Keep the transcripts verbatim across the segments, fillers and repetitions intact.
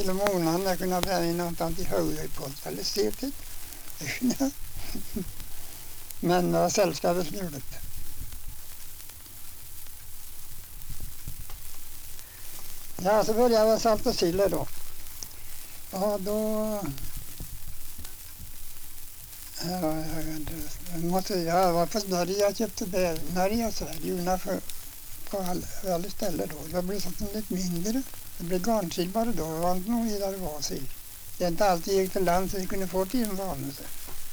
till och månaden jag kunde bränna in någonting till högöjpost eller stetigt. Det kunde jag. Men det var sällskapet som gjorde det. Ja, så började jag med salt och sill då. Ja, då... Ja, jag, måste, jag var på Norge, jag köpte bär, Norge och sådär, djurna för, på alla, alla ställen då. Det blev sånt lite mindre. Det blev garnsill bara då, det var inte någon vidare var sill. Det är inte alltid gick till land så vi kunde få till en vanelse.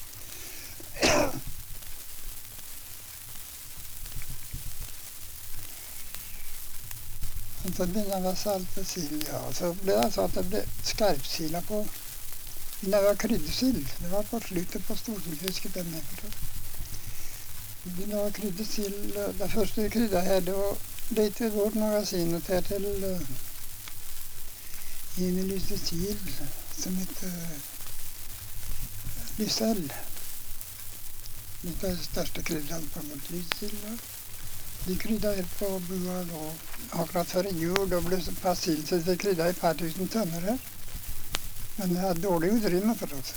Och så blev det salt och sill, ja. Så blev det så att det blev skarpsilla på. Det var kryddsill. Det var på slutet på storsillfisket där med. Det var kryddsill. Det första krydda här då lite vårt magasinet här till uh, en Lysekil som heter uh, Lysell. Det är största kryddan på mot Lysekil. De kryddade på bua då. Akkurat före jul då blev det pass sill så det kryddade ett par tusen tunnor här. Men det hade dålig utrymme för oss.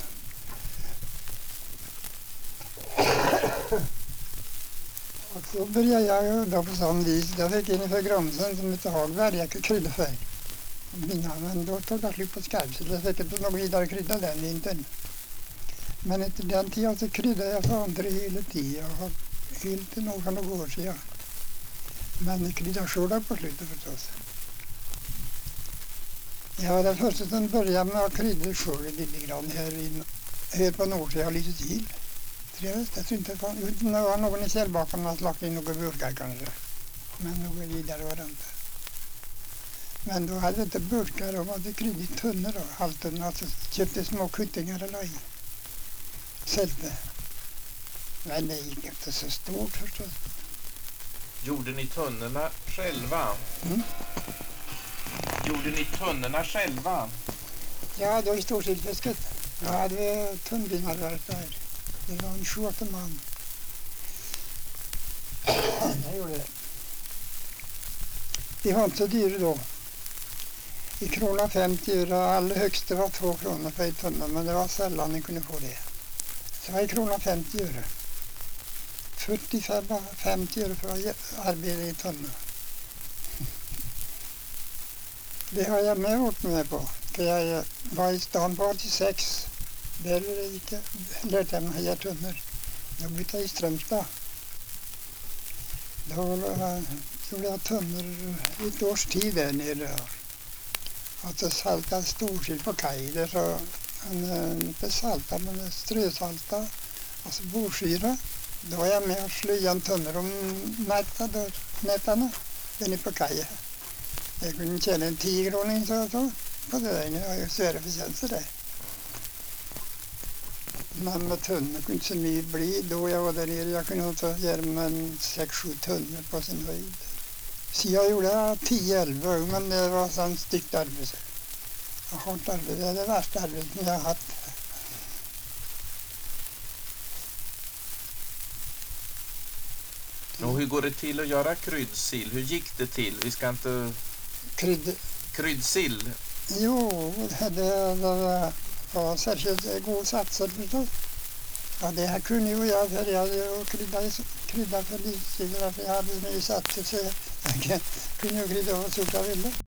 Och så började jag då på sån vis. Jag fick in för Gromsen som heter Hagberg. Jag kunde krydda för. Men då tog det slut på skarpsill. Jag fick inte någon vidare krydda den vintern. Men efter den tiden så kryddade jag för andra hela tiden. Jag har helt några några år sedan. Men det kryddade själv på slutet förstås. Jag var den första som började med att krydda själv lite grann här, in, här på Nordsjö och lite till. Trevligt, jag tror inte att det var någon i källbakan som lagt in några burkar kanske. Men något vidare var det inte. Men då hade vi inte burkar, de hade krydd i tunnor då, halvtunnor. Alltså köpte små kuttingar och la i. Sälte. Men det gick inte så stort förstås. Gjorde ni tunnorna själva? Mm. Gjorde ni tunnorna själva? Ja, då i storsillfisket. Då hade vi tunnbinarverk där. Det var en tjugoåtta man. Jag gjorde det. Det var inte så dyrt då. I krona femtio euro. Allra högsta var två kronor för en tunna. Men det var sällan ni kunde få det. Så det var i krona femtio euro. fyrtiofem femtio euro för att arbeta i tunna. Det har jag med åt med på. För jag var i stan på åttiosex. Där gick jag, lärde jag mig att höja tunnor. Då bytte jag i Strömstad. Då gjorde jag tunnor i ett års tid där nere. Och så saltade storsill på kaj. Där så, inte salta men strösalta. Alltså borsyra. Då var jag med och slöjade en tunnor om nättarna. Den är på kaj. Jag kunde tjäna en tio kronor så, så på det där. Jag har ju större förtjänster där. Men med tunnor kunde inte så mycket bli. Då jag var där nere, jag kunde inte göra med sex sju tunnor på sin höjd. Så jag gjorde tio elva, men det var sånt styggt arbete. Och hårt arbete, det är det värsta arbetet jag har haft. Och hur går det till att göra kryddsill? Hur gick det till? Vi ska inte... Krydd... Kryddsill? Jo, det, det var, var särskilt god satser förstås. Ja, det här kunde ju jag för jag hade kryddat krydda för livssill. Jag hade så mycket satser så jag kunde ju krydda vad jag ville.